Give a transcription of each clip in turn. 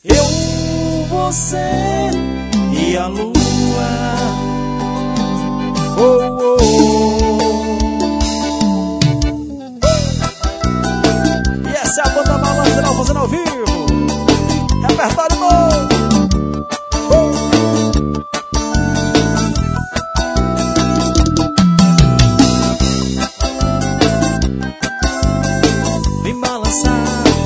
Eu, você e a lua. Oh, oh, oh. E essa é a banda Balança Geral fazendo ao vivo. Repertório novo. Vem balançar.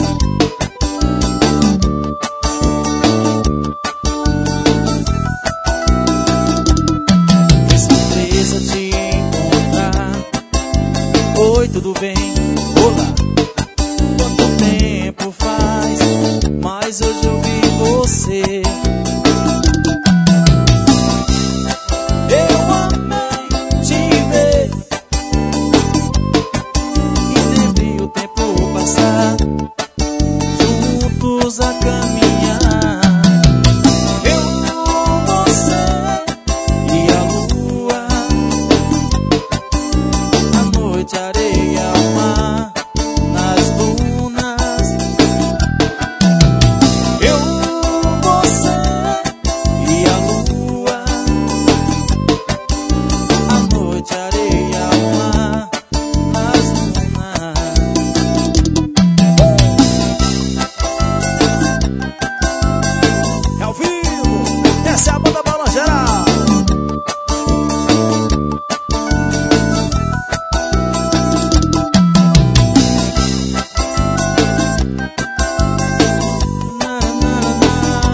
Que surpresa te encontrar. Oi, tudo bem? Olá. Quanto tempo faz? Mas hoje eu vi você. Eu amei te ver e nem vi o tempo passar, juntos a caminhar. Eu, você e a lua, a noite, a areia, o mar, nas dunas. Eu, você e a lua, a noite, a areia, o mar, nas dunas. É ao vivo, essa é a banda Balança Geral. Na, na, na.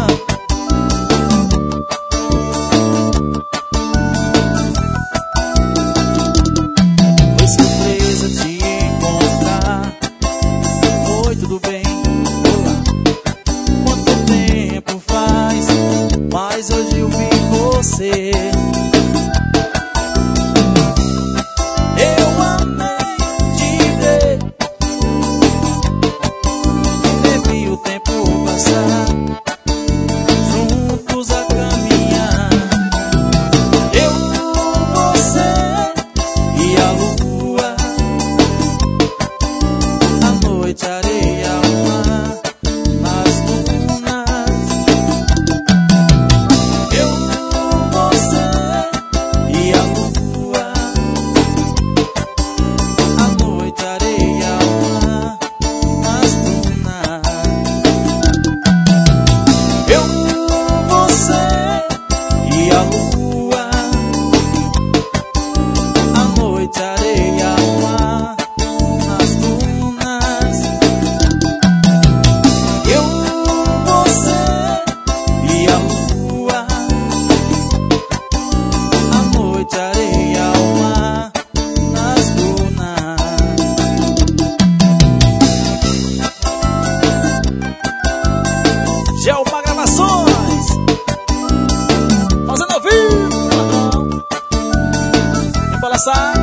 Foi surpresa te encontrar. Oi, tudo bem? Olá. Quanto tempo faz? Mas hoje eu vi você. Eu amei te ver e nem vi o tempo passar, juntos a caminhar. Eu, você e a lua, a noite, a areia, o mar, nas dunas. Eu, você e a lua, a noite, a areia, o mar, nas dunas. Eu, você e a lua, a noite, a areia, o mar, nas dunas. Eu, você e a lua, a noite, a areia, o mar, nas dunas. Gelma Gravações, fazendo ao vivo. Vem balançar.